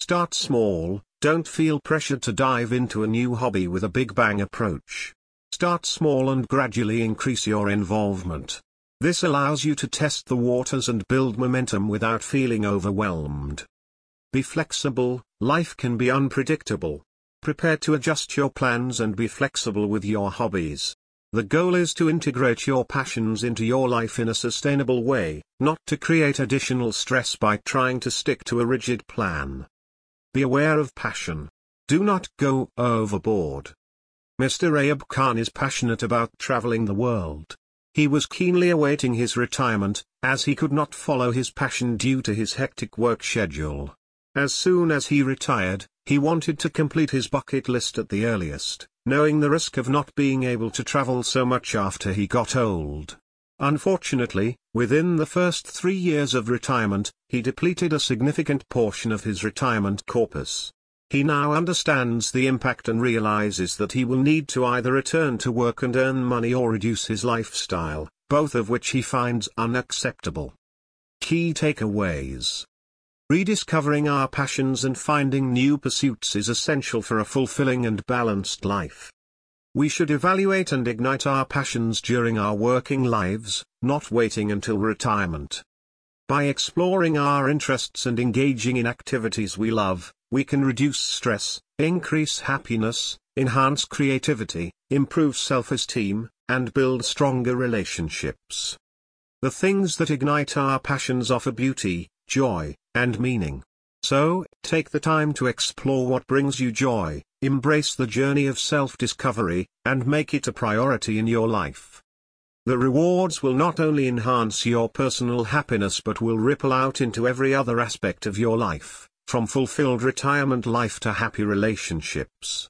Start small, don't feel pressured to dive into a new hobby with a big bang approach. Start small and gradually increase your involvement. This allows you to test the waters and build momentum without feeling overwhelmed. Be flexible, life can be unpredictable. Prepare to adjust your plans and be flexible with your hobbies. The goal is to integrate your passions into your life in a sustainable way, not to create additional stress by trying to stick to a rigid plan. Be aware of passion. Do not go overboard. Mr. Ayub Khan is passionate about traveling the world. He was keenly awaiting his retirement, as he could not follow his passion due to his hectic work schedule. As soon as he retired, he wanted to complete his bucket list at the earliest, knowing the risk of not being able to travel so much after he got old. Unfortunately, within the first 3 years of retirement, he depleted a significant portion of his retirement corpus. He now understands the impact and realizes that he will need to either return to work and earn money or reduce his lifestyle, both of which he finds unacceptable. Key takeaways. Rediscovering our passions and finding new pursuits is essential for a fulfilling and balanced life. We should evaluate and ignite our passions during our working lives, not waiting until retirement. By exploring our interests and engaging in activities we love, we can reduce stress, increase happiness, enhance creativity, improve self-esteem, and build stronger relationships. The things that ignite our passions offer beauty, joy, and meaning. So, take the time to explore what brings you joy, embrace the journey of self-discovery, and make it a priority in your life. The rewards will not only enhance your personal happiness but will ripple out into every other aspect of your life, from fulfilled retirement life to happy relationships.